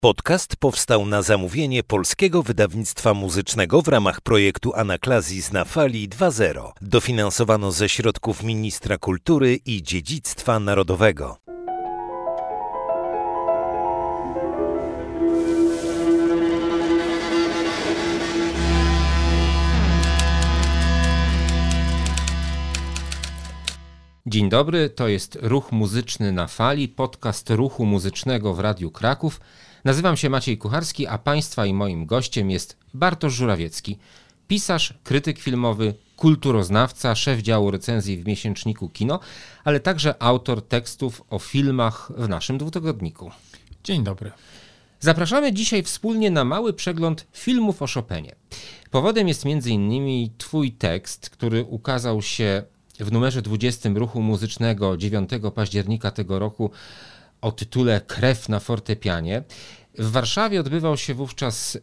Podcast powstał na zamówienie Polskiego Wydawnictwa Muzycznego w ramach projektu Anaklazis na Fali 2.0. Dofinansowano ze środków Ministra Kultury i Dziedzictwa Narodowego. Dzień dobry, to jest Ruch Muzyczny na Fali, podcast Ruchu Muzycznego w Radiu Kraków. Nazywam się Maciej Kucharski, a Państwa i moim gościem jest Bartosz Żurawiecki, pisarz, krytyk filmowy, kulturoznawca, szef działu recenzji w miesięczniku Kino, ale także autor tekstów o filmach w naszym dwutygodniku. Dzień dobry. Zapraszamy dzisiaj wspólnie na mały przegląd filmów o Chopinie. Powodem jest m.in. Twój tekst, który ukazał się w numerze 20 Ruchu Muzycznego 9 października tego roku o tytule Krew na fortepianie. W Warszawie odbywał się wówczas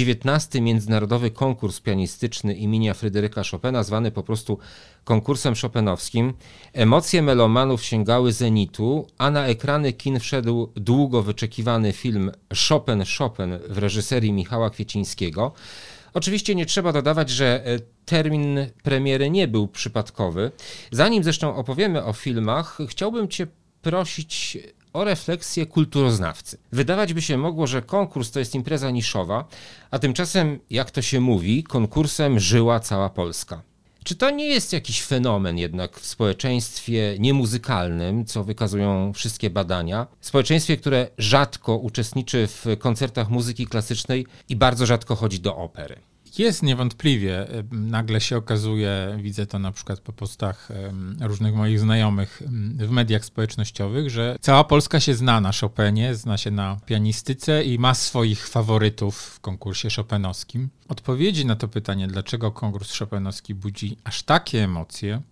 19. Międzynarodowy Konkurs Pianistyczny imienia Fryderyka Chopina, zwany po prostu konkursem chopinowskim. Emocje melomanów sięgały zenitu, a na ekrany kin wszedł długo wyczekiwany film Chopin w reżyserii Michała Kwiecińskiego. Oczywiście nie trzeba dodawać, że termin premiery nie był przypadkowy. Zanim zresztą opowiemy o filmach, chciałbym Cię prosić o refleksję kulturoznawcy. Wydawać by się mogło, że konkurs to jest impreza niszowa, a tymczasem, jak to się mówi, konkursem żyła cała Polska. Czy to nie jest jakiś fenomen jednak w społeczeństwie niemuzykalnym, co wykazują wszystkie badania? Społeczeństwie, które rzadko uczestniczy w koncertach muzyki klasycznej i bardzo rzadko chodzi do opery. Jest niewątpliwie. Nagle się okazuje, widzę to na przykład po postach różnych moich znajomych w mediach społecznościowych, że cała Polska się zna na Chopinie, zna się na pianistyce i ma swoich faworytów w konkursie chopinowskim. Odpowiedzi na to pytanie, dlaczego konkurs chopinowski budzi aż takie emocje,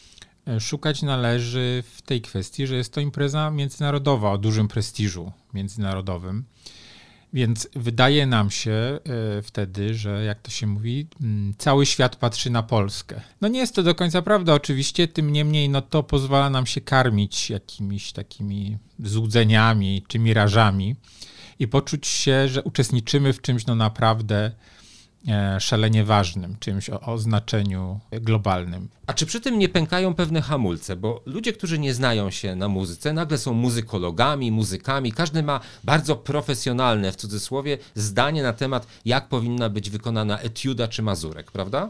szukać należy w tej kwestii, że jest to impreza międzynarodowa o dużym prestiżu międzynarodowym. Więc wydaje nam się wtedy, że jak to się mówi, cały świat patrzy na Polskę. No nie jest to do końca prawda oczywiście, tym niemniej no to pozwala nam się karmić jakimiś takimi złudzeniami czy mirażami i poczuć się, że uczestniczymy w czymś no naprawdę szalenie ważnym, czymś o znaczeniu globalnym. A czy przy tym nie pękają pewne hamulce? Bo ludzie, którzy nie znają się na muzyce, nagle są muzykologami, muzykami. Każdy ma bardzo profesjonalne, w cudzysłowie, zdanie na temat, jak powinna być wykonana etiuda czy mazurek, prawda?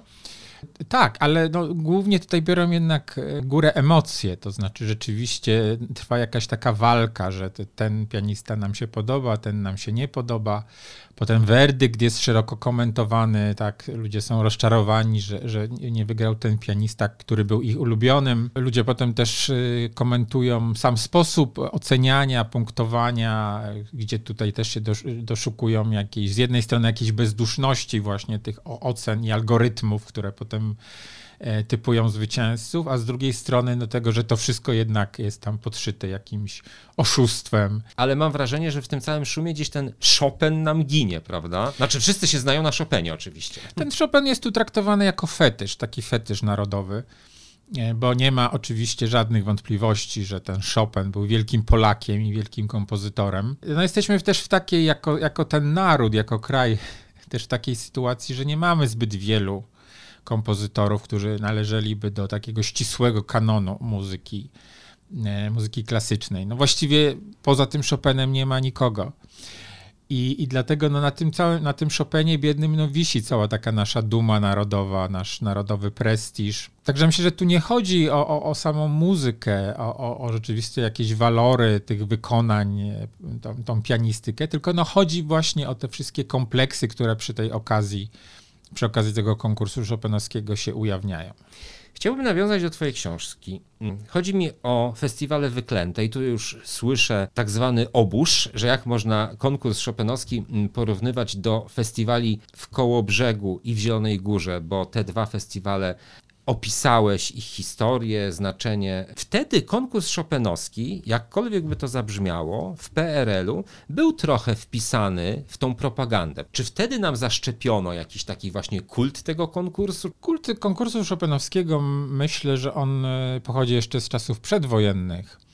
Tak, ale no, głównie tutaj biorą jednak górę emocje, to znaczy rzeczywiście trwa jakaś taka walka, że ten pianista nam się podoba, ten nam się nie podoba. Potem werdykt jest szeroko komentowany, tak, ludzie są rozczarowani, że nie wygrał ten pianista, który był ich ulubionym. Ludzie potem też komentują sam sposób oceniania, punktowania, gdzie tutaj też się doszukują jakiejś, z jednej strony jakiejś bezduszności właśnie tych ocen i algorytmów, które potem typują zwycięzców, a z drugiej strony do tego, że to wszystko jednak jest tam podszyte jakimś oszustwem. Ale mam wrażenie, że w tym całym szumie gdzieś ten Chopin nam ginie, prawda? Znaczy wszyscy się znają na Chopinie oczywiście. Ten Chopin jest tu traktowany jako fetysz, taki fetysz narodowy, bo nie ma oczywiście żadnych wątpliwości, że ten Chopin był wielkim Polakiem i wielkim kompozytorem. No jesteśmy też w takiej, jako ten naród, jako kraj, też w takiej sytuacji, że nie mamy zbyt wielu kompozytorów, którzy należeliby do takiego ścisłego kanonu muzyki klasycznej. No właściwie poza tym Chopinem nie ma nikogo. I dlatego no na tym Chopinie biednym no wisi cała taka nasza duma narodowa, nasz narodowy prestiż. Także myślę, że tu nie chodzi o samą muzykę, o rzeczywiście jakieś walory tych wykonań, tą pianistykę, tylko no chodzi właśnie o te wszystkie kompleksy, które przy okazji tego konkursu chopinowskiego się ujawniają. Chciałbym nawiązać do twojej książki. Chodzi mi o festiwale wyklęte i tu już słyszę tak zwany oburz, że jak można konkurs chopinowski porównywać do festiwali w Kołobrzegu i w Zielonej Górze, bo te dwa festiwale opisałeś ich historię, znaczenie. Wtedy konkurs chopinowski, jakkolwiek by to zabrzmiało, w PRL-u był trochę wpisany w tą propagandę. Czy wtedy nam zaszczepiono jakiś taki właśnie kult tego konkursu? Kult konkursu chopinowskiego, myślę, że on pochodzi jeszcze z czasów przedwojennych.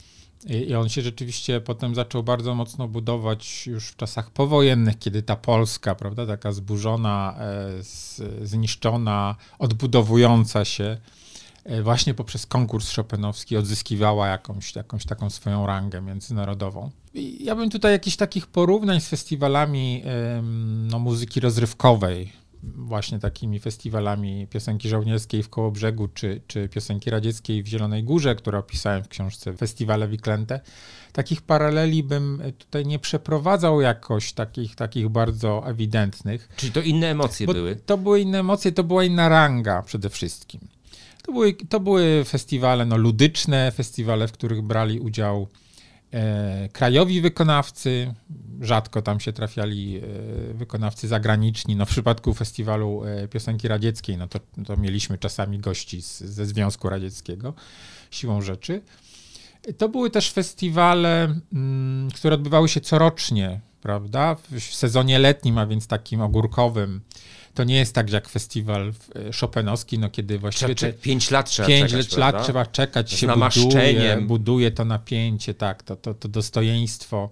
I on się rzeczywiście potem zaczął bardzo mocno budować już w czasach powojennych, kiedy ta Polska, prawda, taka zburzona, zniszczona, odbudowująca się, właśnie poprzez konkurs chopinowski odzyskiwała jakąś taką swoją rangę międzynarodową. I ja bym tutaj jakichś takich porównań z festiwalami muzyki rozrywkowej, właśnie takimi festiwalami piosenki żołnierskiej w Kołobrzegu, czy piosenki radzieckiej w Zielonej Górze, które opisałem w książce Festiwale Wiklęte. Takich paraleli bym tutaj nie przeprowadzał jakoś takich bardzo ewidentnych. Czyli to inne emocje były? To były inne emocje, to była inna ranga przede wszystkim. To były festiwale ludyczne, festiwale, w których brali udział krajowi wykonawcy, rzadko tam się trafiali wykonawcy zagraniczni. W przypadku festiwalu piosenki radzieckiej, to mieliśmy czasami gości ze Związku Radzieckiego, siłą rzeczy. To były też festiwale, które odbywały się corocznie, prawda, w sezonie letnim, a więc takim ogórkowym. To nie jest tak jak festiwal chopinowski, kiedy właściwie 5 lat trzeba czekać, się buduje to napięcie, tak, to dostojeństwo,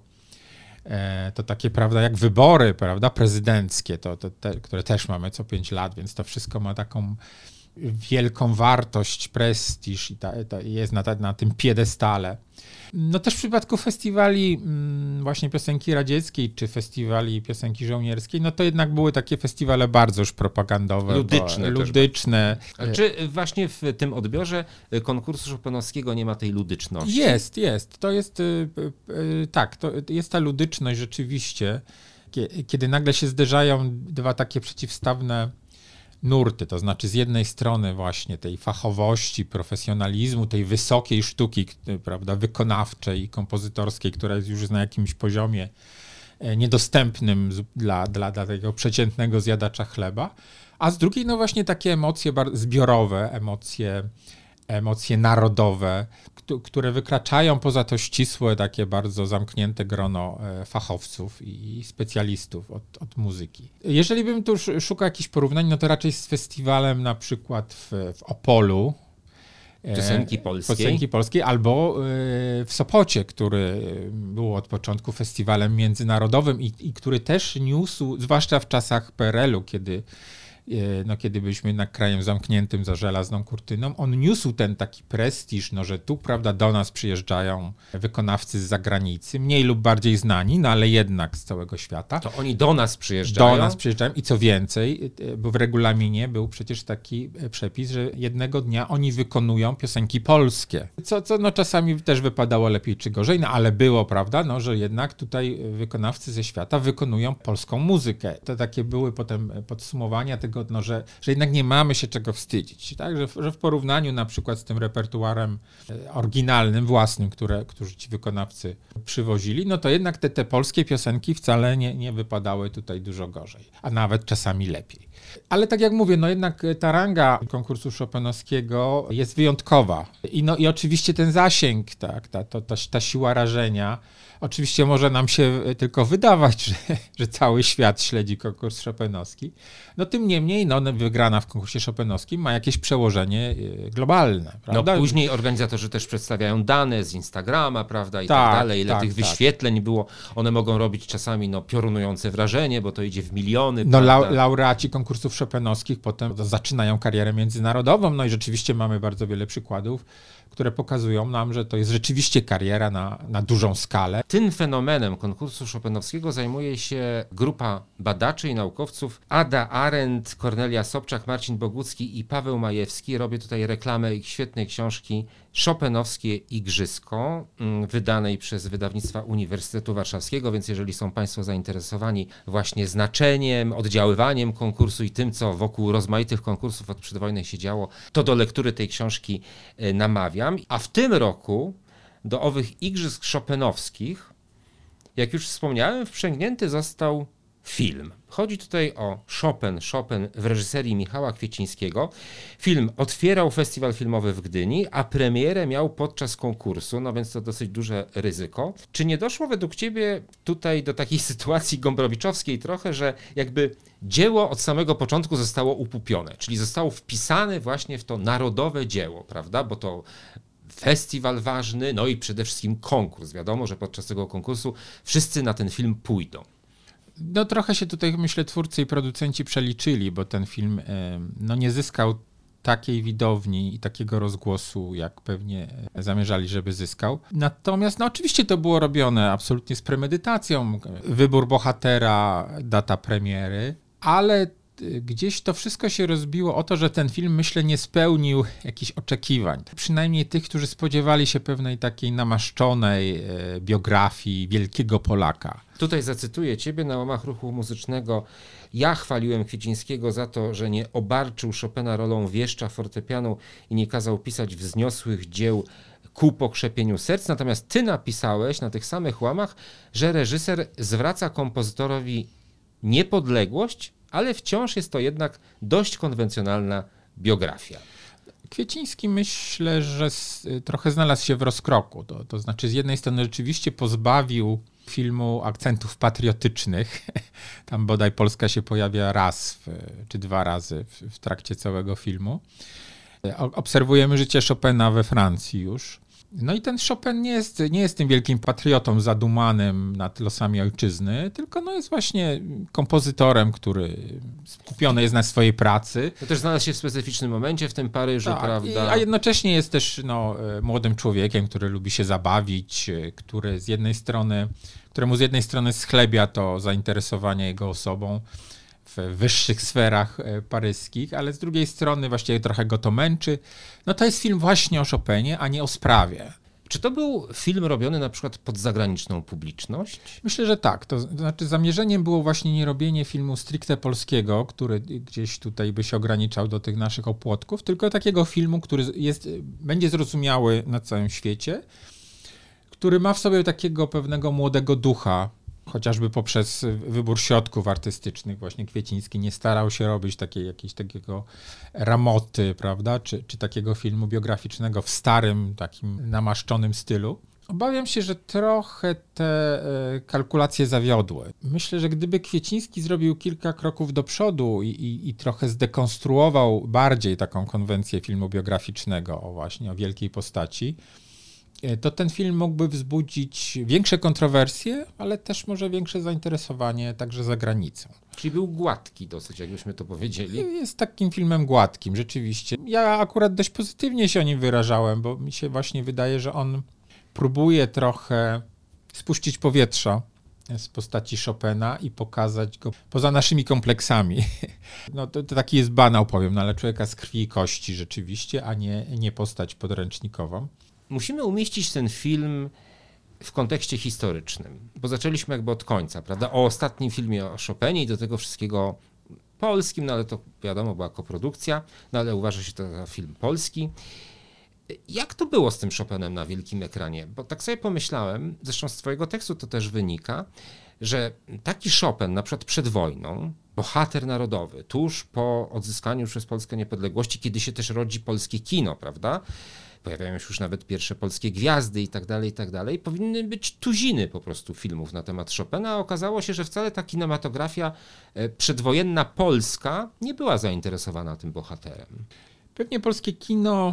to takie, prawda, jak wybory, prawda, prezydenckie, które też mamy co 5 lat, więc to wszystko ma taką wielką wartość, prestiż i jest na tym piedestale. Też w przypadku festiwali właśnie piosenki radzieckiej, czy festiwali piosenki żołnierskiej, to jednak były takie festiwale bardzo już propagandowe. Ludyczne. A czy właśnie w tym odbiorze konkursu chopinowskiego nie ma tej ludyczności? Jest. To jest, tak, to jest ta ludyczność rzeczywiście, kiedy nagle się zderzają dwa takie przeciwstawne nurty, to znaczy z jednej strony właśnie tej fachowości, profesjonalizmu, tej wysokiej sztuki, prawda, wykonawczej i kompozytorskiej, która jest już na jakimś poziomie niedostępnym dla tego przeciętnego zjadacza chleba, a z drugiej właśnie takie emocje zbiorowe, emocje narodowe, które wykraczają poza to ścisłe, takie bardzo zamknięte grono fachowców i specjalistów od muzyki. Jeżeli bym tu szukał jakichś porównań, to raczej z festiwalem na przykład w Opolu, Piosenki polskiej, albo w Sopocie, który był od początku festiwalem międzynarodowym i który też niósł, zwłaszcza w czasach PRL-u, kiedy byliśmy jednak krajem zamkniętym za żelazną kurtyną, on niósł ten taki prestiż, że tu, prawda, do nas przyjeżdżają wykonawcy z zagranicy, mniej lub bardziej znani, ale jednak z całego świata. To oni do nas przyjeżdżają i co więcej, bo w regulaminie był przecież taki przepis, że jednego dnia oni wykonują piosenki polskie, co czasami też wypadało lepiej czy gorzej, ale było, prawda, że jednak tutaj wykonawcy ze świata wykonują polską muzykę. To takie były potem podsumowania tego, że jednak nie mamy się czego wstydzić, tak? Że w porównaniu na przykład z tym repertuarem oryginalnym, własnym, którzy ci wykonawcy przywozili, to jednak te polskie piosenki wcale nie wypadały tutaj dużo gorzej, a nawet czasami lepiej. Ale tak jak mówię, jednak ta ranga konkursu chopinowskiego jest wyjątkowa. I oczywiście ten zasięg, tak, ta siła rażenia. Oczywiście może nam się tylko wydawać, że cały świat śledzi konkurs chopinowski. Tym niemniej wygrana w konkursie chopinowskim ma jakieś przełożenie globalne. Prawda? Później organizatorzy też przedstawiają dane z Instagrama, prawda, i tak dalej. Ile tych wyświetleń było. One mogą robić czasami piorunujące wrażenie, bo to idzie w miliony. Laureaci konkursów chopinowskich potem zaczynają karierę międzynarodową. I rzeczywiście mamy bardzo wiele przykładów, które pokazują nam, że to jest rzeczywiście kariera na dużą skalę. Tym fenomenem konkursu chopinowskiego zajmuje się grupa badaczy i naukowców Ada Arendt, Kornelia Sobczak, Marcin Bogucki i Paweł Majewski. Robię tutaj reklamę ich świetnej książki Chopinowskie Igrzysko, wydanej przez wydawnictwa Uniwersytetu Warszawskiego, więc jeżeli są Państwo zainteresowani właśnie znaczeniem, oddziaływaniem konkursu i tym, co wokół rozmaitych konkursów od przedwojny się działo, to do lektury tej książki namawiam. A w tym roku do owych Igrzysk Chopinowskich, jak już wspomniałem, wprzęgnięty został film. Chodzi tutaj o Chopin w reżyserii Michała Kwiecińskiego. Film otwierał festiwal filmowy w Gdyni, a premierę miał podczas konkursu, więc to dosyć duże ryzyko. Czy nie doszło według Ciebie tutaj do takiej sytuacji gombrowiczowskiej trochę, że jakby dzieło od samego początku zostało upupione, czyli zostało wpisane właśnie w to narodowe dzieło, prawda? Bo to festiwal ważny, no i przede wszystkim konkurs. Wiadomo, że podczas tego konkursu wszyscy na ten film pójdą. No trochę się tutaj, myślę, twórcy i producenci przeliczyli, bo ten film nie zyskał takiej widowni i takiego rozgłosu, jak pewnie zamierzali, żeby zyskał. Natomiast oczywiście to było robione absolutnie z premedytacją. Wybór bohatera, data premiery, ale gdzieś to wszystko się rozbiło o to, że ten film, myślę, nie spełnił jakichś oczekiwań. Przynajmniej tych, którzy spodziewali się pewnej takiej namaszczonej biografii wielkiego Polaka. Tutaj zacytuję ciebie na łamach ruchu muzycznego. Ja chwaliłem Kwiecińskiego za to, że nie obarczył Chopina rolą wieszcza fortepianu i nie kazał pisać wzniosłych dzieł ku pokrzepieniu serc. Natomiast ty napisałeś na tych samych łamach, że reżyser zwraca kompozytorowi niepodległość, ale wciąż jest to jednak dość konwencjonalna biografia. Kwieciński, myślę, że trochę znalazł się w rozkroku. To znaczy, z jednej strony rzeczywiście pozbawił filmu akcentów patriotycznych. Tam bodaj Polska się pojawia raz czy dwa razy w trakcie całego filmu. Obserwujemy życie Chopina we Francji już. No i ten Chopin nie jest tym wielkim patriotą zadumanym nad losami ojczyzny, tylko jest właśnie kompozytorem, który skupiony jest na swojej pracy. To też znalazł się w specyficznym momencie w tym Paryżu, tak, prawda? A jednocześnie jest też młodym człowiekiem, który lubi się zabawić, któremu z jednej strony schlebia to zainteresowanie jego osobą w wyższych sferach paryskich, ale z drugiej strony właściwie trochę go to męczy. To jest film właśnie o Chopinie, a nie o sprawie. Czy to był film robiony na przykład pod zagraniczną publiczność? Myślę, że tak. To znaczy zamierzeniem było właśnie nie robienie filmu stricte polskiego, który gdzieś tutaj by się ograniczał do tych naszych opłotków, tylko takiego filmu, który będzie zrozumiały na całym świecie, który ma w sobie takiego pewnego młodego ducha, chociażby poprzez wybór środków artystycznych. Właśnie Kwieciński nie starał się robić takiego ramoty, prawda, czy takiego filmu biograficznego w starym, takim namaszczonym stylu. Obawiam się, że trochę te kalkulacje zawiodły. Myślę, że gdyby Kwieciński zrobił kilka kroków do przodu i trochę zdekonstruował bardziej taką konwencję filmu biograficznego o wielkiej postaci, to ten film mógłby wzbudzić większe kontrowersje, ale też może większe zainteresowanie także za granicą. Czyli był gładki dosyć, jakbyśmy to powiedzieli. Jest takim filmem gładkim, rzeczywiście. Ja akurat dość pozytywnie się o nim wyrażałem, bo mi się właśnie wydaje, że on próbuje trochę spuścić powietrza z postaci Chopina i pokazać go poza naszymi kompleksami. To taki jest banał, powiem, ale człowieka z krwi i kości rzeczywiście, a nie postać podręcznikową. Musimy umieścić ten film w kontekście historycznym, bo zaczęliśmy jakby od końca, prawda? O ostatnim filmie o Chopinie i do tego wszystkiego polskim, ale to wiadomo, była koprodukcja, ale uważa się to za film polski. Jak to było z tym Chopinem na wielkim ekranie? Bo tak sobie pomyślałem, zresztą z twojego tekstu to też wynika, że taki Chopin, na przykład przed wojną, bohater narodowy, tuż po odzyskaniu przez Polskę niepodległości, kiedy się też rodzi polskie kino, prawda? Pojawiają się już nawet pierwsze polskie gwiazdy i tak dalej, powinny być tuziny po prostu filmów na temat Chopina, a okazało się, że wcale ta kinematografia przedwojenna polska nie była zainteresowana tym bohaterem. Pewnie polskie kino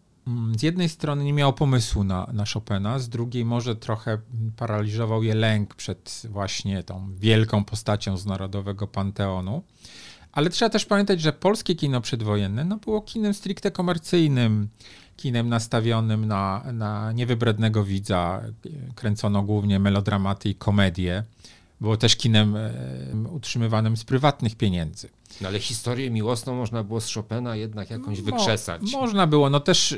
z jednej strony nie miało pomysłu na Chopina, z drugiej może trochę paraliżował je lęk przed właśnie tą wielką postacią z narodowego panteonu. Ale trzeba też pamiętać, że polskie kino przedwojenne było kinem stricte komercyjnym, kinem nastawionym na niewybrednego widza. Kręcono głównie melodramaty i komedie. Było też kinem utrzymywanym z prywatnych pieniędzy. Ale historię miłosną można było z Chopina jednak jakąś wykrzesać. Można było. Też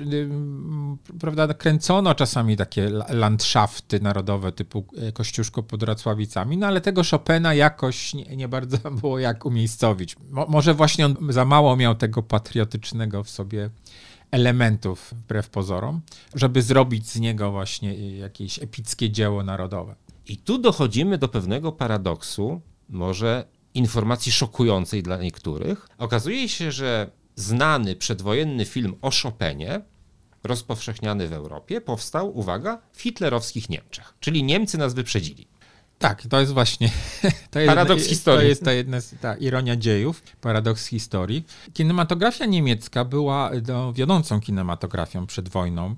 prawda, kręcono czasami takie landschafty narodowe typu Kościuszko pod Racławicami, ale tego Chopina jakoś nie bardzo było jak umiejscowić. Może właśnie on za mało miał tego patriotycznego w sobie elementów, wbrew pozorom, żeby zrobić z niego właśnie jakieś epickie dzieło narodowe. I tu dochodzimy do pewnego paradoksu, może informacji szokującej dla niektórych. Okazuje się, że znany przedwojenny film o Chopinie, rozpowszechniany w Europie, powstał, uwaga, w hitlerowskich Niemczech. Czyli Niemcy nas wyprzedzili. Tak, to jest właśnie paradoks historii. To jest ta ironia dziejów, paradoks historii. Kinematografia niemiecka była wiodącą kinematografią przed wojną.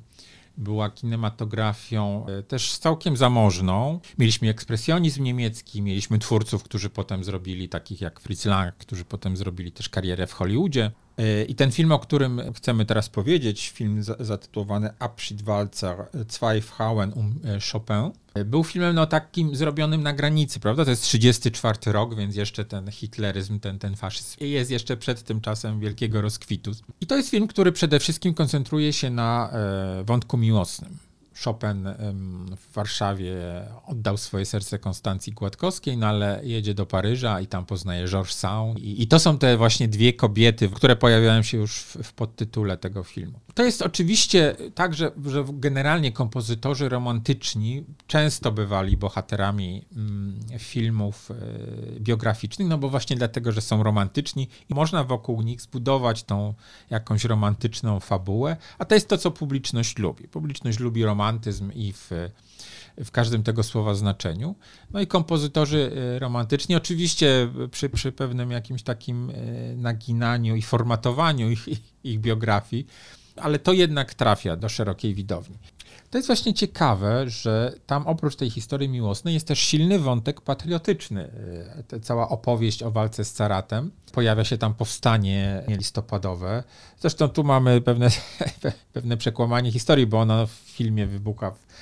była kinematografią też całkiem zamożną. Mieliśmy ekspresjonizm niemiecki, mieliśmy twórców, którzy potem zrobili, takich jak Fritz Lang, którzy potem zrobili też karierę w Hollywoodzie. I ten film, o którym chcemy teraz powiedzieć, film zatytułowany Abschiedwalzer, Zwei Frauen Chopin, był filmem takim zrobionym na granicy, prawda? To jest 1934 rok, więc jeszcze ten hitleryzm, ten faszyzm jest jeszcze przed tym czasem wielkiego rozkwitu. I to jest film, który przede wszystkim koncentruje się na wątku miłosnym. Chopin w Warszawie oddał swoje serce Konstancji Gładkowskiej, no ale jedzie do Paryża i tam poznaje Georges Sand. I to są te właśnie dwie kobiety, które pojawiają się już w podtytule tego filmu. To jest oczywiście tak, że generalnie kompozytorzy romantyczni często bywali bohaterami filmów biograficznych, no bo właśnie dlatego, że są romantyczni i można wokół nich zbudować tą jakąś romantyczną fabułę, a to jest to, co publiczność lubi. Publiczność lubi romantyzm i w każdym tego słowa znaczeniu. No i kompozytorzy romantyczni, oczywiście przy pewnym jakimś takim naginaniu i formatowaniu ich biografii, ale to jednak trafia do szerokiej widowni. To jest właśnie ciekawe, że tam oprócz tej historii miłosnej jest też silny wątek patriotyczny. Cała opowieść o walce z caratem. Pojawia się tam powstanie listopadowe. Zresztą tu mamy pewne przekłamanie historii, bo ono w filmie wybucha w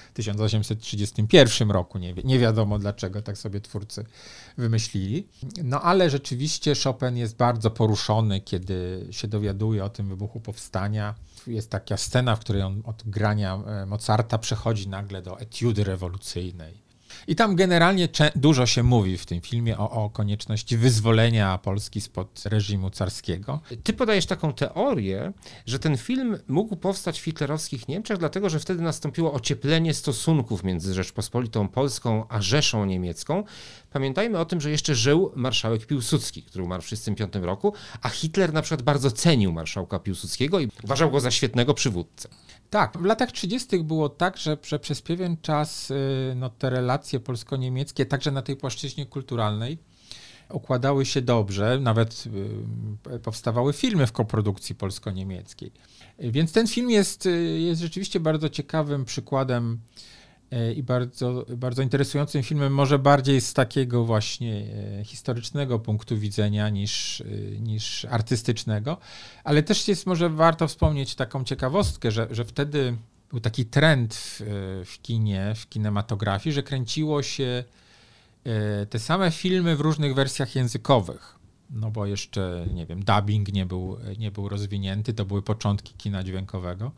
1831 roku. Nie wiadomo dlaczego, tak sobie twórcy wymyślili. No ale rzeczywiście Chopin jest bardzo poruszony, kiedy się dowiaduje o tym wybuchu powstania. Jest taka scena, w której on od grania Mozarta przechodzi nagle do etiudy rewolucyjnej. I tam generalnie dużo się mówi w tym filmie o konieczności wyzwolenia Polski spod reżimu carskiego. Ty podajesz taką teorię, że ten film mógł powstać w hitlerowskich Niemczech, dlatego że wtedy nastąpiło ocieplenie stosunków między Rzeczpospolitą Polską a Rzeszą Niemiecką. Pamiętajmy o tym, że jeszcze żył marszałek Piłsudski, który umarł w 1935 roku, a Hitler na przykład bardzo cenił marszałka Piłsudskiego i uważał go za świetnego przywódcę. Tak, w latach 30. było tak, że przez pewien czas te relacje polsko-niemieckie, także na tej płaszczyźnie kulturalnej, układały się dobrze. Nawet powstawały filmy w koprodukcji polsko-niemieckiej. Więc ten film jest rzeczywiście bardzo ciekawym przykładem i bardzo, bardzo interesującym filmem, może bardziej z takiego właśnie historycznego punktu widzenia niż artystycznego, ale też jest może warto wspomnieć taką ciekawostkę, że wtedy był taki trend w kinie, w kinematografii, że kręciło się te same filmy w różnych wersjach językowych. No bo jeszcze, nie wiem, dubbing nie był rozwinięty, to były początki kina dźwiękowego.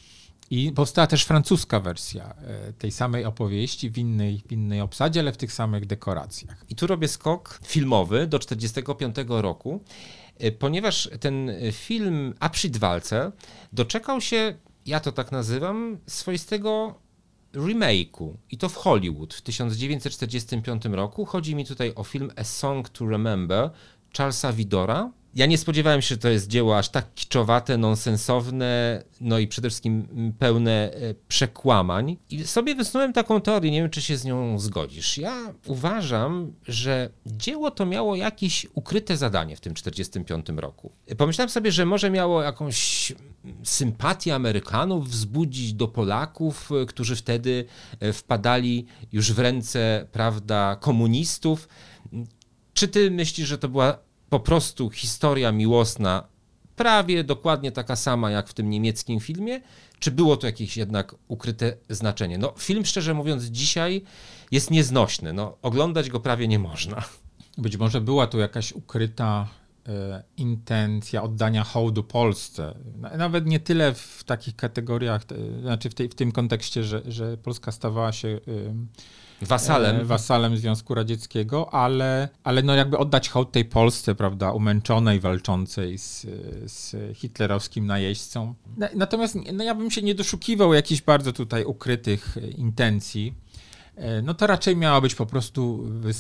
I powstała też francuska wersja tej samej opowieści w innej obsadzie, ale w tych samych dekoracjach. I tu robię skok filmowy do 1945 roku, ponieważ ten film Abschiedwalzer doczekał się, ja to tak nazywam, swoistego remake'u. I to w Hollywood w 1945 roku. Chodzi mi tutaj o film A Song to Remember Charlesa Widora. Ja nie spodziewałem się, że to jest dzieło aż tak kiczowate, nonsensowne, no i przede wszystkim pełne przekłamań. I sobie wysnułem taką teorię, nie wiem, czy się z nią zgodzisz. Ja uważam, że dzieło to miało jakieś ukryte zadanie w tym 1945 roku. Pomyślałem sobie, że może miało jakąś sympatię Amerykanów wzbudzić do Polaków, którzy wtedy wpadali już w ręce, prawda, komunistów. Czy ty myślisz, że to była po prostu historia miłosna, prawie dokładnie taka sama jak w tym niemieckim filmie, czy było to jakieś jednak ukryte znaczenie? No, film, szczerze mówiąc, dzisiaj jest nieznośny. No, oglądać go prawie nie można. Być może była tu jakaś ukryta intencja oddania hołdu Polsce. Nawet nie tyle w takich kategoriach, znaczy w tym kontekście, że Polska stawała się wasalem Związku Radzieckiego, ale no jakby oddać hołd tej Polsce, prawda, umęczonej, walczącej z hitlerowskim najeźdźcą. Natomiast no ja bym się nie doszukiwał jakichś bardzo tutaj ukrytych intencji. No to raczej miała być po prostu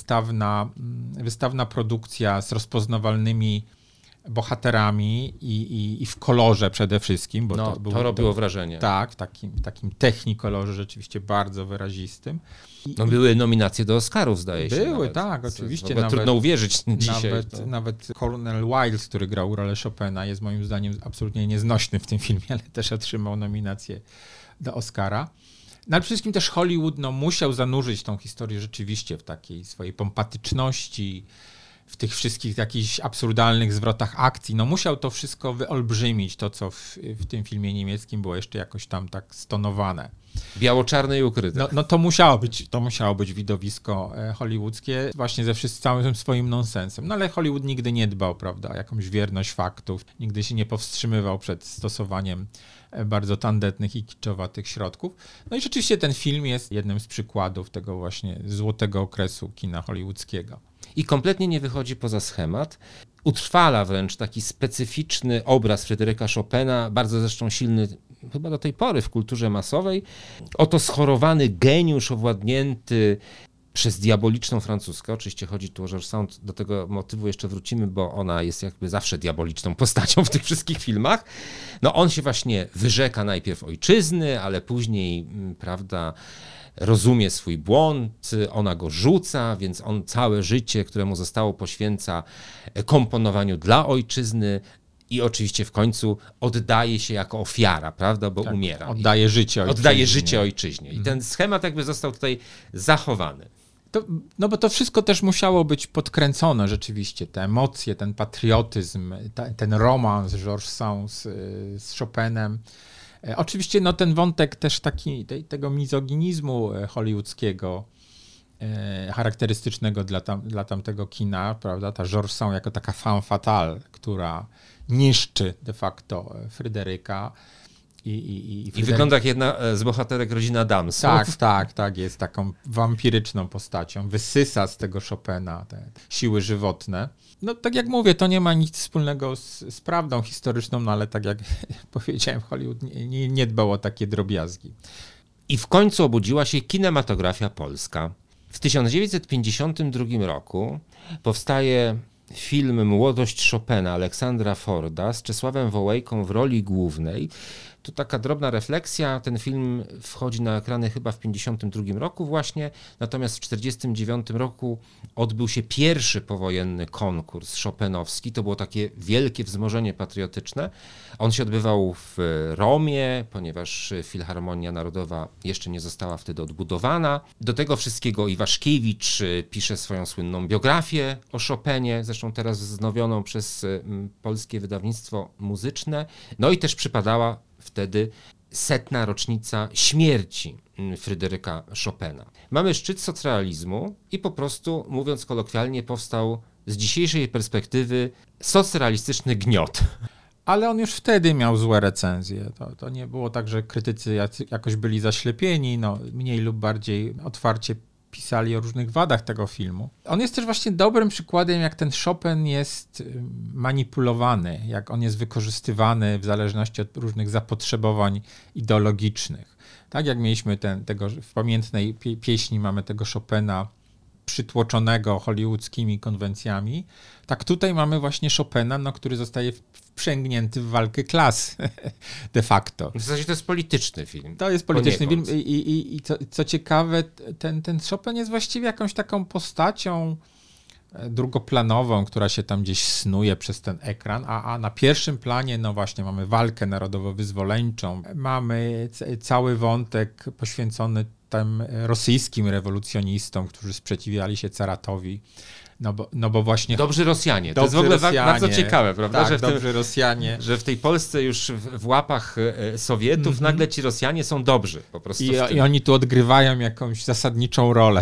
wystawna produkcja z rozpoznawalnymi bohaterami i w kolorze przede wszystkim. Bo to robiło wrażenie. Tak, takim technikolorze rzeczywiście bardzo wyrazistym. No były nominacje do Oscarów, zdaje się. Były, nawet. tak, oczywiście. Trudno uwierzyć dzisiaj. Nawet Cornel Wilde, który grał rolę Chopina, jest moim zdaniem absolutnie nieznośny w tym filmie, ale też otrzymał nominację do Oscara. No ale przede wszystkim też Hollywood musiał zanurzyć tą historię rzeczywiście w takiej swojej pompatyczności, w tych wszystkich jakichś absurdalnych zwrotach akcji. Musiał to wszystko wyolbrzymić, to co w tym filmie niemieckim było jeszcze jakoś tam tak stonowane. Biało-czarne i ukryte. To musiało być widowisko hollywoodzkie właśnie ze całym swoim nonsensem. No ale Hollywood nigdy nie dbał, prawda, o jakąś wierność faktów, nigdy się nie powstrzymywał przed stosowaniem bardzo tandetnych i kiczowatych środków. No i rzeczywiście ten film jest jednym z przykładów tego właśnie złotego okresu kina hollywoodzkiego. I kompletnie nie wychodzi poza schemat. Utrwala wręcz taki specyficzny obraz Fryderyka Chopina, bardzo zresztą silny chyba do tej pory w kulturze masowej. Oto schorowany geniusz owładnięty przez diaboliczną francuskę. Oczywiście chodzi tu o George Sand, do tego motywu jeszcze wrócimy, bo ona jest jakby zawsze diaboliczną postacią w tych wszystkich filmach. No on się właśnie wyrzeka najpierw ojczyzny, ale później, prawda, rozumie swój błąd, ona go rzuca, więc on całe życie, które mu zostało, poświęca komponowaniu dla ojczyzny i oczywiście w końcu oddaje się jako ofiara, prawda, bo umiera. Oddaje życie ojczyźnie. Oddaje życie ojczyźnie. I ten schemat jakby został tutaj zachowany. Bo to wszystko też musiało być podkręcone rzeczywiście, te emocje, ten patriotyzm, ten romans Georges Sand z Chopinem. Oczywiście ten wątek też tego mizoginizmu hollywoodzkiego, charakterystycznego dla tamtego kina, prawda, ta Georges Sand jako taka femme fatale, która niszczy de facto Fryderyka. I wygląda jak jedna z bohaterek rodziny Adamsów. Tak, jest taką wampiryczną postacią. Wysysa z tego Chopina te siły żywotne. No tak jak mówię, to nie ma nic wspólnego z prawdą historyczną, no ale tak jak powiedziałem, Hollywood nie dbał o takie drobiazgi. I w końcu obudziła się kinematografia polska. W 1952 roku powstaje film Młodość Chopina Aleksandra Forda z Czesławem Wołejką w roli głównej. Tu taka drobna refleksja, ten film wchodzi na ekrany chyba w 1952 roku właśnie, natomiast w 1949 roku odbył się pierwszy powojenny konkurs chopinowski, to było takie wielkie wzmożenie patriotyczne. On się odbywał w Romie, ponieważ Filharmonia Narodowa jeszcze nie została wtedy odbudowana. Do tego wszystkiego Iwaszkiewicz pisze swoją słynną biografię o Chopinie, zresztą teraz wznowioną przez polskie wydawnictwo muzyczne. No i też przypadała wtedy 100. rocznica śmierci Fryderyka Chopina. Mamy szczyt socrealizmu i po prostu, mówiąc kolokwialnie, powstał z dzisiejszej perspektywy socrealistyczny gniot. Ale on już wtedy miał złe recenzje. To nie było tak, że krytycy jakoś byli zaślepieni, mniej lub bardziej otwarcie pisali o różnych wadach tego filmu. On jest też właśnie dobrym przykładem, jak ten Chopin jest manipulowany, jak on jest wykorzystywany w zależności od różnych zapotrzebowań ideologicznych. Tak jak mieliśmy w pamiętnej pieśni mamy tego Chopina przytłoczonego hollywoodzkimi konwencjami, tak tutaj mamy właśnie Chopina, który zostaje wprzęgnięty w walkę klas de facto. W zasadzie to jest polityczny film. To jest polityczny film i co ciekawe, ten Chopin jest właściwie jakąś taką postacią drugoplanową, która się tam gdzieś snuje przez ten ekran, a na pierwszym planie, właśnie mamy walkę narodowo-wyzwoleńczą, mamy cały wątek poświęcony tym rosyjskim rewolucjonistom, którzy sprzeciwiali się caratowi. No bo właśnie... Dobrzy Rosjanie. To jest w ogóle bardzo ciekawe, prawda? Tak, dobrzy Rosjanie. Że w tej Polsce już w łapach Sowietów nagle ci Rosjanie są dobrzy. Po prostu I oni tu odgrywają jakąś zasadniczą rolę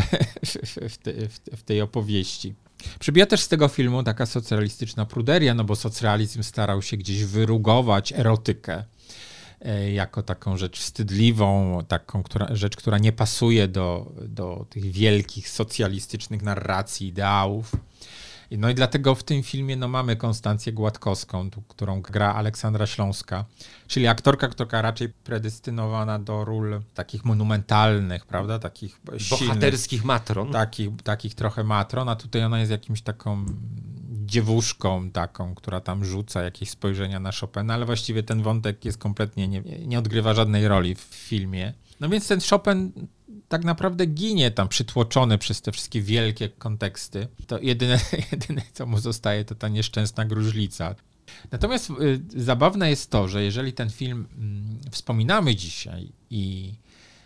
w tej opowieści. Przybija też z tego filmu taka socrealistyczna pruderia, bo socrealizm starał się gdzieś wyrugować erotykę jako taką rzecz wstydliwą, rzecz, która nie pasuje do tych wielkich socjalistycznych narracji, ideałów. No i dlatego w tym filmie mamy Konstancję Gładkowską, którą gra Aleksandra Śląska, czyli aktorka raczej predestynowana do ról takich monumentalnych, prawda, takich bohaterskich silnych, matron. Takich trochę matron, a tutaj ona jest jakimś taką dziewuszką taką, która tam rzuca jakieś spojrzenia na Chopina, ale właściwie ten wątek jest kompletnie nie odgrywa żadnej roli w filmie. No więc ten Chopin tak naprawdę ginie tam przytłoczony przez te wszystkie wielkie konteksty. To jedyne co mu zostaje, to ta nieszczęsna gruźlica. Natomiast zabawne jest to, że jeżeli ten film wspominamy dzisiaj i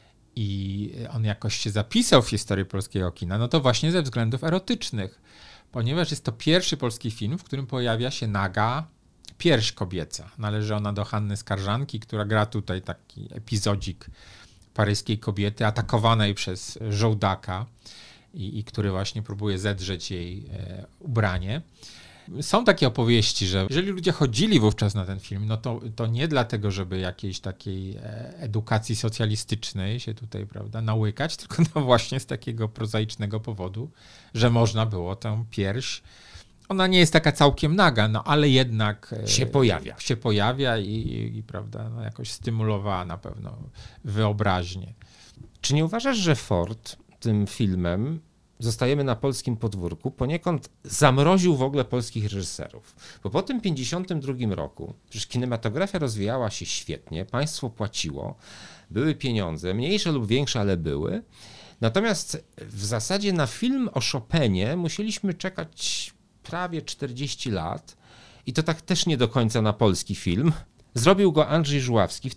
on jakoś się zapisał w historii polskiego kina, no to właśnie ze względów erotycznych, ponieważ jest to pierwszy polski film, w którym pojawia się naga pierś kobieca. Należy ona do Hanny Skarżanki, która gra tutaj taki epizodzik paryskiej kobiety atakowanej przez żołdaka i który właśnie próbuje zedrzeć jej ubranie. Są takie opowieści, że jeżeli ludzie chodzili wówczas na ten film, no to nie dlatego, żeby jakiejś takiej edukacji socjalistycznej się tutaj, prawda, nałykać, tylko no właśnie z takiego prozaicznego powodu, że można było tę pierś, ona nie jest taka całkiem naga, no ale jednak się pojawia i prawda, no jakoś stymulowała na pewno wyobraźnię. Czy nie uważasz, że Ford tym filmem Zostajemy na polskim podwórku, poniekąd zamroził w ogóle polskich reżyserów? Bo po tym 1952 roku, przecież kinematografia rozwijała się świetnie, państwo płaciło, były pieniądze, mniejsze lub większe, ale były. Natomiast w zasadzie na film o Chopinie musieliśmy czekać prawie 40 lat i to tak też nie do końca na polski film. Zrobił go Andrzej Żuławski w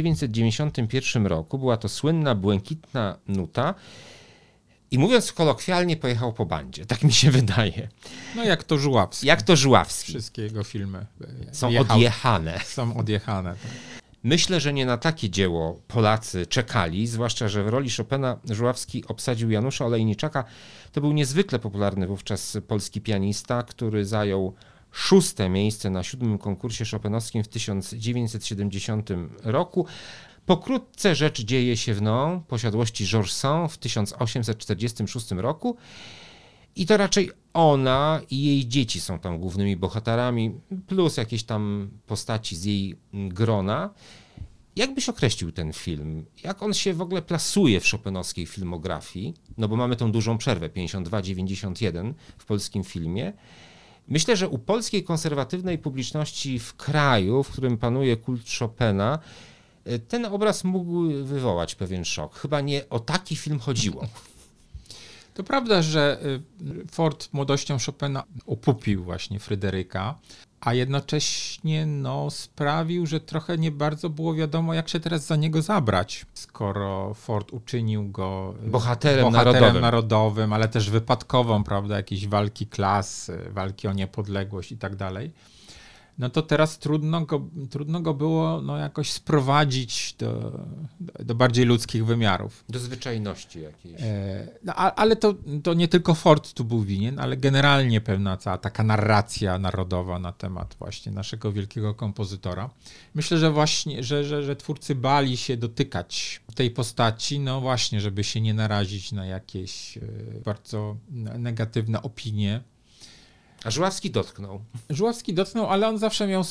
1991 roku. Była to słynna Błękitna nuta. I mówiąc kolokwialnie, pojechał po bandzie. Tak mi się wydaje. No jak to Żuławski. Jak to Żuławski. Wszystkie jego filmy są odjechane. Są odjechane. Tak. Myślę, że nie na takie dzieło Polacy czekali, zwłaszcza, że w roli Chopina Żuławski obsadził Janusza Olejniczaka. To był niezwykle popularny wówczas polski pianista, który zajął 6. miejsce na 7. konkursie chopinowskim w 1970 roku. Pokrótce rzecz dzieje się w Nohant, posiadłości Georges Sand w 1846 roku i to raczej ona i jej dzieci są tam głównymi bohaterami, plus jakieś tam postaci z jej grona. Jak byś określił ten film? Jak on się w ogóle plasuje w chopinowskiej filmografii? No bo mamy tą dużą przerwę, 52-91 w polskim filmie. Myślę, że u polskiej konserwatywnej publiczności w kraju, w którym panuje kult Chopina, ten obraz mógł wywołać pewien szok. Chyba nie o taki film chodziło. To prawda, że Ford młodością Chopina upupił właśnie Fryderyka, a jednocześnie sprawił, że trochę nie bardzo było wiadomo, jak się teraz za niego zabrać, skoro Ford uczynił go bohaterem narodowym, ale też wypadkową, prawda, jakieś walki klas, walki o niepodległość i tak dalej. No to teraz trudno go było jakoś sprowadzić do bardziej ludzkich wymiarów. Do zwyczajności jakiejś. Ale to nie tylko Ford tu był winien, ale generalnie pewna cała taka narracja narodowa na temat właśnie naszego wielkiego kompozytora. Myślę, że właśnie, że twórcy bali się dotykać tej postaci, no właśnie, żeby się nie narazić na jakieś bardzo negatywne opinie. A Żuławski dotknął, ale on zawsze miał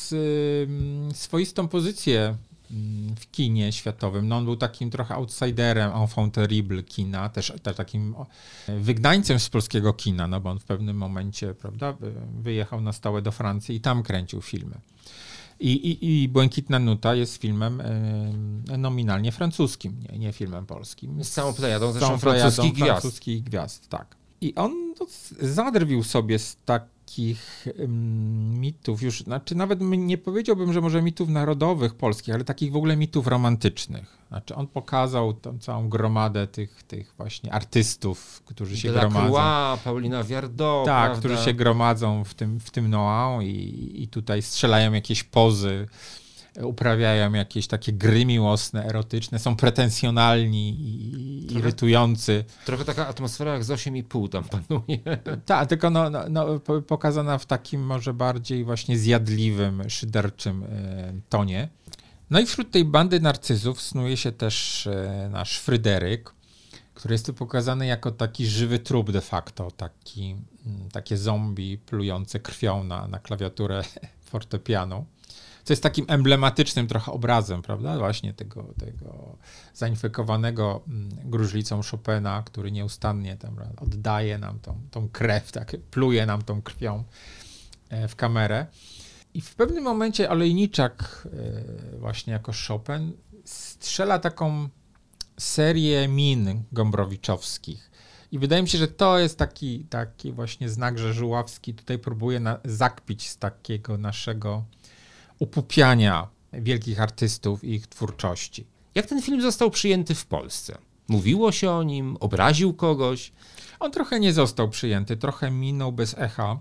swoistą pozycję w kinie światowym. No on był takim trochę outsiderem, enfant terrible kina, też takim wygnańcem z polskiego kina, no bo on w pewnym momencie, prawda, wyjechał na stałe do Francji i tam kręcił filmy. I Błękitna nuta jest filmem nominalnie francuskim, nie filmem polskim. Z całą plejadą zresztą francuskich gwiazd, tak. I on zadrwił sobie z takich mitów, już, znaczy nawet nie powiedziałbym, że może mitów narodowych polskich, ale takich w ogóle mitów romantycznych. Znaczy on pokazał tą całą gromadę tych właśnie artystów, którzy się gromadzą. Paulina Viardot, tak, prawda? którzy się gromadzą w tym Nohant i tutaj strzelają jakieś pozy, uprawiają jakieś takie gry miłosne, erotyczne, są pretensjonalni i irytujący. Trochę taka atmosfera jak z 8,5 tam panuje. Tak, tylko pokazana w takim może bardziej właśnie zjadliwym, szyderczym tonie. No i wśród tej bandy narcyzów snuje się też nasz Fryderyk, który jest tu pokazany jako taki żywy trup de facto, takie zombie plujące krwią na klawiaturę fortepianu. Co jest takim emblematycznym trochę obrazem, prawda? Właśnie tego zainfekowanego gruźlicą Chopina, który nieustannie tam oddaje nam tą krew, tak, pluje nam tą krwią w kamerę. I w pewnym momencie Olejniczak właśnie jako Chopin strzela taką serię min gombrowiczowskich. I wydaje mi się, że to jest taki właśnie znak, że Żuławski tutaj próbuje zakpić z takiego naszego upupiania wielkich artystów i ich twórczości. Jak ten film został przyjęty w Polsce? Mówiło się o nim? Obraził kogoś? On trochę nie został przyjęty, trochę minął bez echa,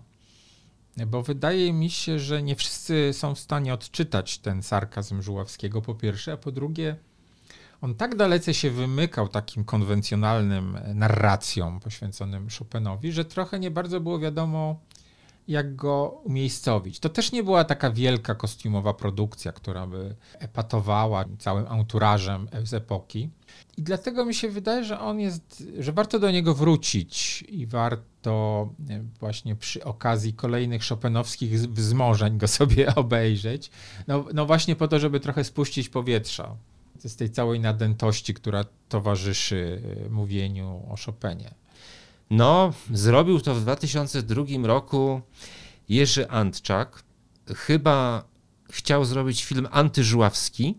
bo wydaje mi się, że nie wszyscy są w stanie odczytać ten sarkazm Żuławskiego, po pierwsze, a po drugie, on tak dalece się wymykał takim konwencjonalnym narracjom poświęconym Chopinowi, że trochę nie bardzo było wiadomo, jak go umiejscowić. To też nie była taka wielka kostiumowa produkcja, która by epatowała całym anturażem z epoki. I dlatego mi się wydaje, że warto do niego wrócić i warto właśnie przy okazji kolejnych chopinowskich wzmożeń go sobie obejrzeć. No właśnie po to, żeby trochę spuścić powietrza z tej całej nadętości, która towarzyszy mówieniu o Chopinie. No, zrobił to w 2002 roku Jerzy Antczak. Chyba chciał zrobić film antyżuławski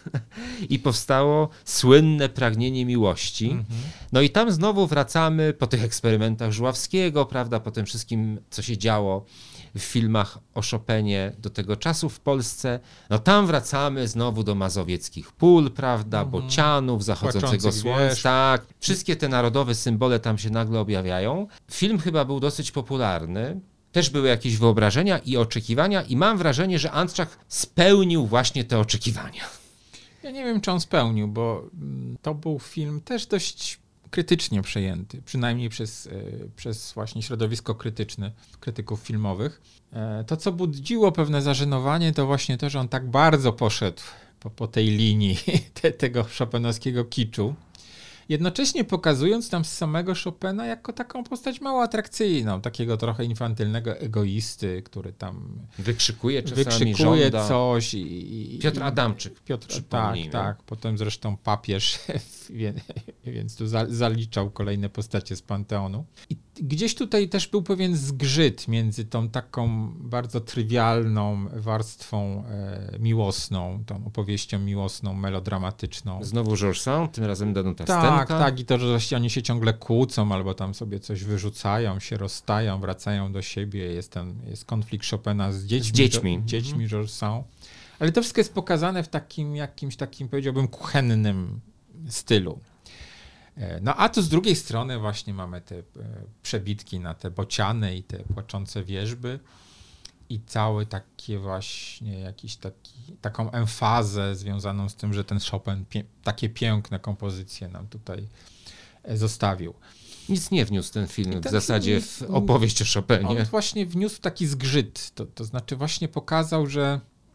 i powstało Słynne pragnienie miłości. No i tam znowu wracamy po tych eksperymentach Żuławskiego, prawda, po tym wszystkim, co się działo w filmach o Chopinie do tego czasu w Polsce. No tam wracamy znowu do mazowieckich pól, prawda, bocianów, zachodzącego słońca. Tak, wszystkie te narodowe symbole tam się nagle objawiają. Film chyba był dosyć popularny. Też były jakieś wyobrażenia i oczekiwania i mam wrażenie, że Antczak spełnił właśnie te oczekiwania. Ja nie wiem, czy on spełnił, bo to był film też dość krytycznie przejęty, przynajmniej przez właśnie środowisko krytyczne, krytyków filmowych. To, co budziło pewne zażenowanie, to właśnie to, że on tak bardzo poszedł po tej linii tego chopinowskiego kiczu, jednocześnie pokazując tam samego Chopina jako taką postać mało atrakcyjną, takiego trochę infantylnego egoisty, który tam wykrzykuje żąda. coś. Piotr Adamczyk. Tak. Potem zresztą papież, więc tu zaliczał kolejne postacie z Panteonu. I gdzieś tutaj też był pewien zgrzyt między tą taką bardzo trywialną warstwą miłosną, tą opowieścią miłosną, melodramatyczną. Znowu Georges Sand, tym razem Danuta Stenka. Tak, i to, że oni się ciągle kłócą, albo tam sobie coś wyrzucają, się rozstają, wracają do siebie, jest konflikt Chopina z dziećmi Georges Sand. Ale to wszystko jest pokazane w takim jakimś takim, powiedziałbym, kuchennym stylu. No a tu z drugiej strony właśnie mamy te przebitki na te bociany i te płaczące wierzby i cały takie właśnie taką emfazę związaną z tym, że ten Chopin takie piękne kompozycje nam tutaj zostawił. Nic nie wniósł ten film w zasadzie w opowieść o Chopinie. On właśnie wniósł taki zgrzyt, to znaczy właśnie pokazał, że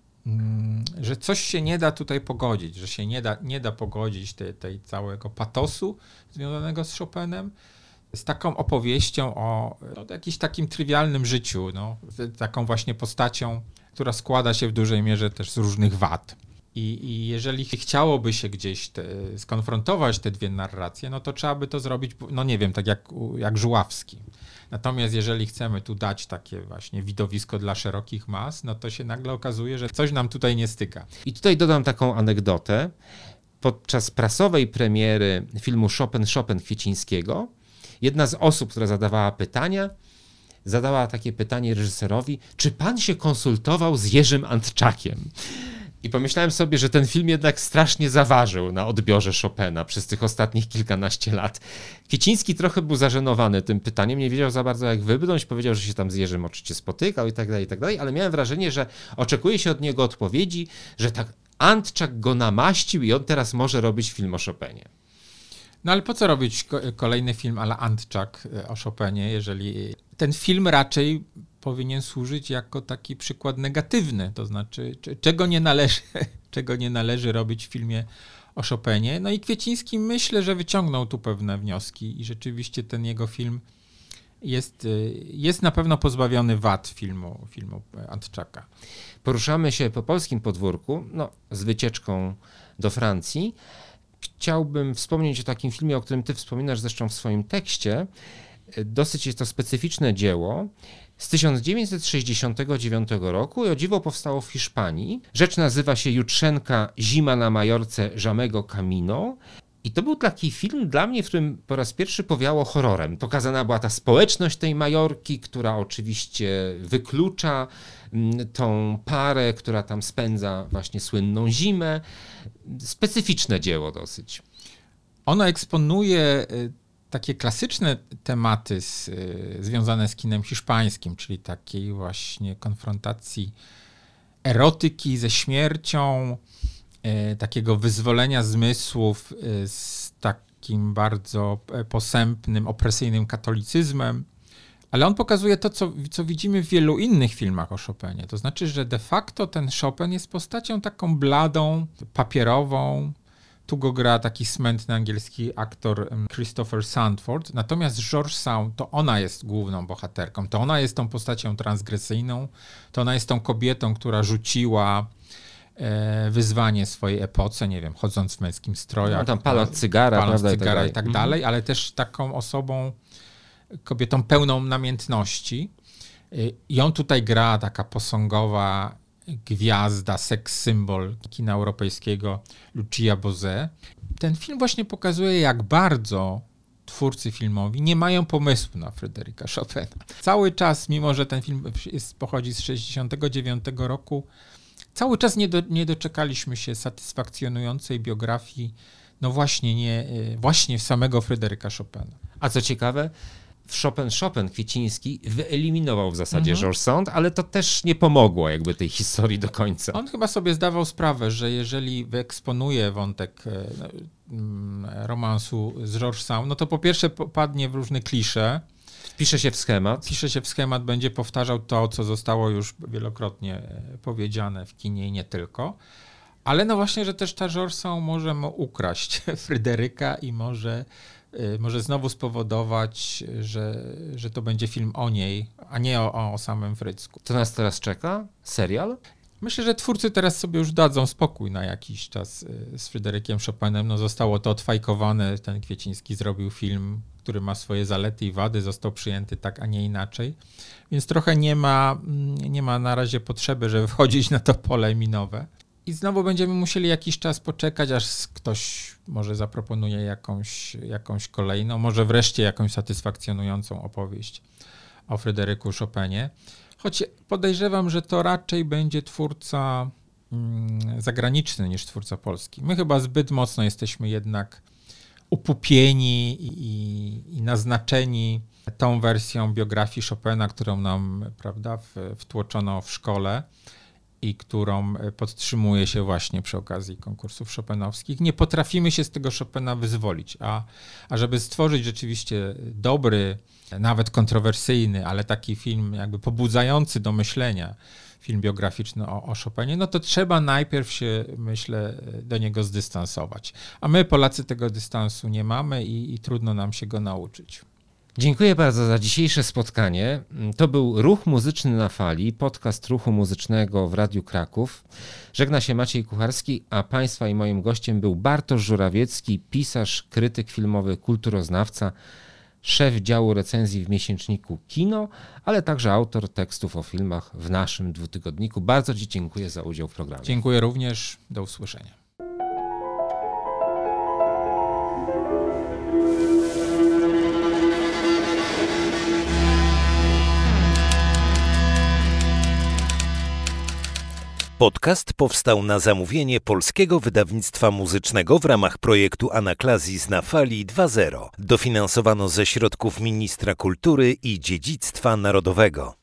coś się nie da tutaj pogodzić, że się nie da pogodzić tej całego patosu związanego z Chopinem z taką opowieścią o jakimś takim trywialnym życiu, taką właśnie postacią, która składa się w dużej mierze też z różnych wad. I jeżeli chciałoby się gdzieś skonfrontować te dwie narracje, no to trzeba by to zrobić, nie wiem, tak jak Żuławski. Natomiast jeżeli chcemy tu dać takie właśnie widowisko dla szerokich mas, no to się nagle okazuje, że coś nam tutaj nie styka. I tutaj dodam taką anegdotę. Podczas prasowej premiery filmu Chopin Kwiecińskiego jedna z osób, która zadawała pytania, zadała takie pytanie reżyserowi, czy pan się konsultował z Jerzym Antczakiem? I pomyślałem sobie, że ten film jednak strasznie zaważył na odbiorze Chopina przez tych ostatnich kilkanaście lat. Kwieciński trochę był zażenowany tym pytaniem, nie wiedział za bardzo jak wybrnąć, powiedział, że się tam z Jerzym oczywiście spotykał i tak dalej, ale miałem wrażenie, że oczekuje się od niego odpowiedzi, że tak Antczak go namaścił i on teraz może robić film o Chopinie. No ale po co robić kolejny film à la Antczak o Chopinie, jeżeli ten film raczej powinien służyć jako taki przykład negatywny, to znaczy czego nie należy robić w filmie o Chopinie. No i Kwieciński myślę, że wyciągnął tu pewne wnioski i rzeczywiście ten jego film jest na pewno pozbawiony wad filmu Antczaka. Poruszamy się po polskim podwórku, z wycieczką do Francji. Chciałbym wspomnieć o takim filmie, o którym ty wspominasz zresztą w swoim tekście. Dosyć jest to specyficzne dzieło z 1969 roku i o dziwo powstało w Hiszpanii. Rzecz nazywa się Jutrzenka Zima na Majorce Jamego Camino I to był taki film dla mnie, w którym po raz pierwszy powiało horrorem. Pokazana była ta społeczność tej Majorki, która oczywiście wyklucza tą parę, która tam spędza właśnie słynną zimę. Specyficzne dzieło dosyć. Ono eksponuje takie klasyczne tematy związane z kinem hiszpańskim, czyli takiej właśnie konfrontacji erotyki ze śmiercią, takiego wyzwolenia zmysłów z takim bardzo posępnym, opresyjnym katolicyzmem. Ale on pokazuje to, co widzimy w wielu innych filmach o Chopinie. To znaczy, że de facto ten Chopin jest postacią taką bladą, papierową. Tu go gra taki smętny angielski aktor Christopher Sandford. Natomiast George Sand, to ona jest główną bohaterką. To ona jest tą postacią transgresyjną. To ona jest tą kobietą, która rzuciła wyzwanie swojej epoce, nie wiem, chodząc w męskim strojach. No, tam paląc cygara, prawda, i tak dalej, ale też taką osobą, kobietą pełną namiętności. I on tutaj gra taka posągowa gwiazda, seks symbol kina europejskiego Lucia Bozet. Ten film właśnie pokazuje, jak bardzo twórcy filmowi nie mają pomysłu na Fryderyka Chopina. Cały czas, mimo że ten film pochodzi z 1969 roku, cały czas nie doczekaliśmy się satysfakcjonującej biografii, no właśnie samego Fryderyka Chopina. A co ciekawe, w Chopin Kwieciński wyeliminował w zasadzie George Sand, ale to też nie pomogło jakby tej historii do końca. On chyba sobie zdawał sprawę, że jeżeli wyeksponuje wątek romansu z George Sand, no to po pierwsze padnie w różne klisze. Wpisze się w schemat. Będzie powtarzał to, co zostało już wielokrotnie powiedziane w kinie i nie tylko. Ale no właśnie, że też ta George Sand może mu ukraść Fryderyka i może znowu spowodować, że to będzie film o niej, a nie o samym Frycku. Co nas teraz czeka? Serial? Myślę, że twórcy teraz sobie już dadzą spokój na jakiś czas z Fryderykiem Chopinem. No zostało to odfajkowane, ten Kwieciński zrobił film, który ma swoje zalety i wady, został przyjęty tak, a nie inaczej. Więc trochę nie ma na razie potrzeby, żeby wchodzić na to pole minowe. I znowu będziemy musieli jakiś czas poczekać, aż ktoś może zaproponuje jakąś kolejną, może wreszcie jakąś satysfakcjonującą opowieść o Fryderyku Chopinie. Choć podejrzewam, że to raczej będzie twórca zagraniczny niż twórca polski. My chyba zbyt mocno jesteśmy jednak upupieni i naznaczeni tą wersją biografii Chopina, którą nam, prawda, wtłoczono w szkole i którą podtrzymuje się właśnie przy okazji konkursów chopinowskich. Nie potrafimy się z tego Chopina wyzwolić, a żeby stworzyć rzeczywiście dobry, nawet kontrowersyjny, ale taki film jakby pobudzający do myślenia, film biograficzny o Chopinie, no to trzeba najpierw się, myślę, do niego zdystansować. A my, Polacy, tego dystansu nie mamy i trudno nam się go nauczyć. Dziękuję bardzo za dzisiejsze spotkanie. To był Ruch Muzyczny na Fali, podcast Ruchu Muzycznego w Radiu Kraków. Żegna się Maciej Kucharski, a Państwa i moim gościem był Bartosz Żurawiecki, pisarz, krytyk filmowy, kulturoznawca, szef działu recenzji w miesięczniku Kino, ale także autor tekstów o filmach w naszym dwutygodniku. Bardzo Ci dziękuję za udział w programie. Dziękuję również. Do usłyszenia. Podcast powstał na zamówienie Polskiego Wydawnictwa Muzycznego w ramach projektu Anaklazis na Fali 2.0. Dofinansowano ze środków Ministra Kultury i Dziedzictwa Narodowego.